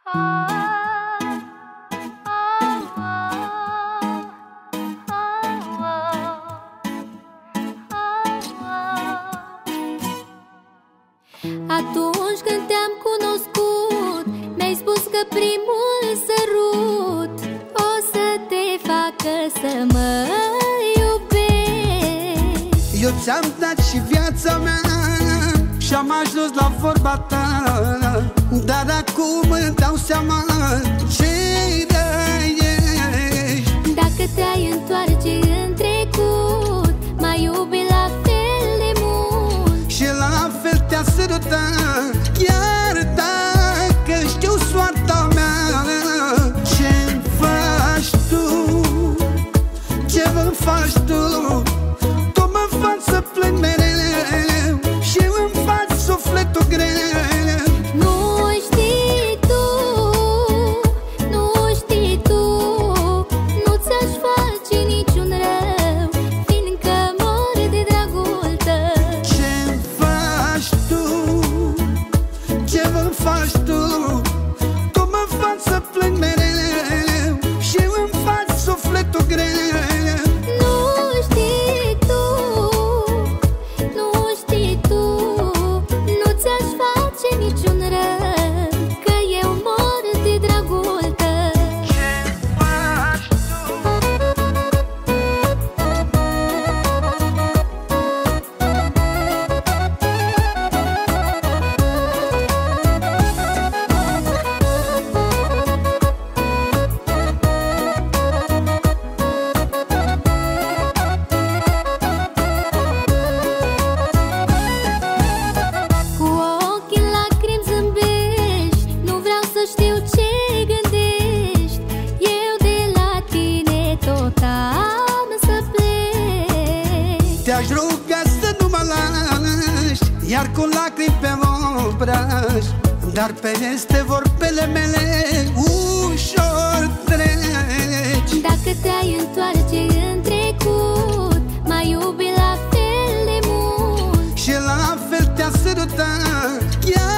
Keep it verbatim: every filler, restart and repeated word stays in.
Atunci când te-am cunoscut, mi-ai spus că primul sărut o să te facă să mă iubești. Eu ți-am dat și viața mea și-am ajuns la vorba ta, dar acum îmi dau seama ce-i ești. Dacă te-ai întoarce în trecut, m-ai iubit la fel de mult și la fel te-a sărutat. Iar dacă știu soarta mea, ce-mi faci tu, ce-mi faci tu, tu mă faci să plâng mereu și îmi faci sufletul greu. Nu știi tu, nu știi tu, nu ți-aș face niciun rău, fiindcă mor de dragul tău. Ce-mi faci tu, ce-mi faci tu, tu mă faci să plâng mereu și îmi faci sufletul greu. Te-aș ruga să nu mă lași, iar cu lacrimi pe obraj, dar peste vorbele mele ușor treci. Dacă te-ai întoarce în trecut, m-ai iubit la fel de mult și la fel te-a sărutat.